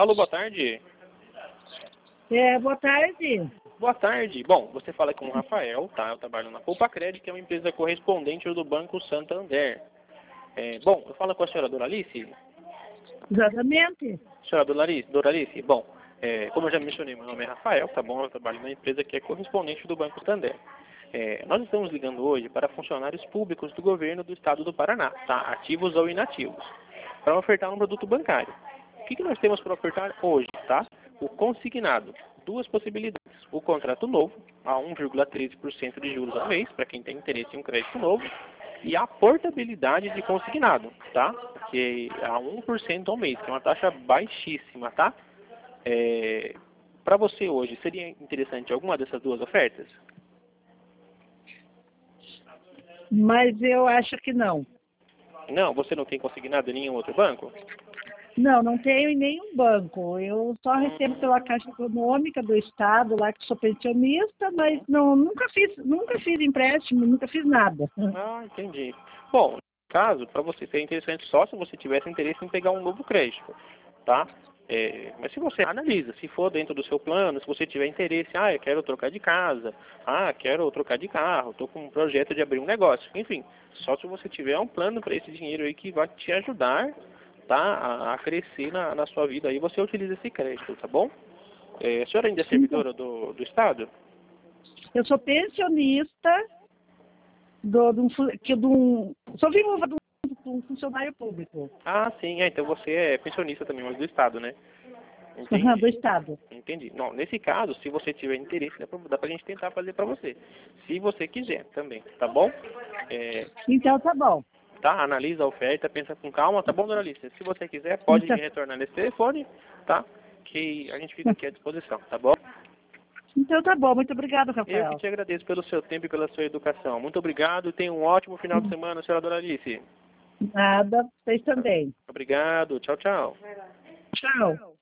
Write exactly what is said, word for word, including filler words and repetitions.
Alô, boa tarde. É, boa tarde. Boa tarde. Bom, você fala com o Rafael, tá? Eu trabalho na Poupa Crédito, que é uma empresa correspondente do Banco Santander. É, bom, eu falo com a senhora Doralice. Exatamente. Senhora Doralice, Doralice, bom, é, como eu já mencionei, meu nome é Rafael, tá bom? Eu trabalho na empresa que é correspondente do Banco Santander. É, nós estamos ligando hoje para funcionários públicos do governo do estado do Paraná, tá? Ativos ou inativos, para ofertar um produto bancário. O que, que nós temos para ofertar hoje, tá? O consignado. Duas possibilidades. O contrato novo, a um vírgula treze por cento de juros ao mês, para quem tem interesse em um crédito novo, e a portabilidade de consignado, tá? Que é a um por cento ao mês, que é uma taxa baixíssima, tá? É, para você hoje, seria interessante alguma dessas duas ofertas? Mas eu acho que não. Não, você não tem consignado em nenhum outro banco? Não, não tenho em nenhum banco. Eu só recebo pela Caixa Econômica do Estado, lá que sou pensionista, mas não, nunca fiz, nunca fiz empréstimo, nunca fiz nada. Ah, entendi. Bom, no caso, para você seria interessante só se você tivesse interesse em pegar um novo crédito, tá? É, mas se você analisa, se for dentro do seu plano, se você tiver interesse, ah, eu quero trocar de casa, ah, quero trocar de carro, estou com um projeto de abrir um negócio, enfim, só se você tiver um plano para esse dinheiro aí que vai te ajudar, tá, a, a crescer na, na sua vida, aí você utiliza esse crédito, tá bom? É, a senhora ainda é Então, servidora do, do Estado? eu sou pensionista do, de um, fu- que de um, sou viúva de um, de um funcionário público. Ah, sim, é, então você é pensionista também, mas do Estado, né? Aham, do Entendi. Estado. Entendi. Não, nesse caso, se você tiver interesse, dá pra, dá pra gente tentar fazer pra você. Se você quiser também, tá bom? É, Então tá bom. tá? Analisa a oferta, pensa com calma, tá bom, dona Alice? Se você quiser, pode Então, me retornar nesse telefone, tá? Que a gente fica aqui à disposição, tá bom? então tá bom. Muito obrigado, Eu que Rafael. te agradeço pelo seu tempo e pela sua educação. Muito obrigado e tenha um ótimo final de semana, senhora dona Alice. Nada, vocês também. Obrigado. Tchau, tchau. Tchau.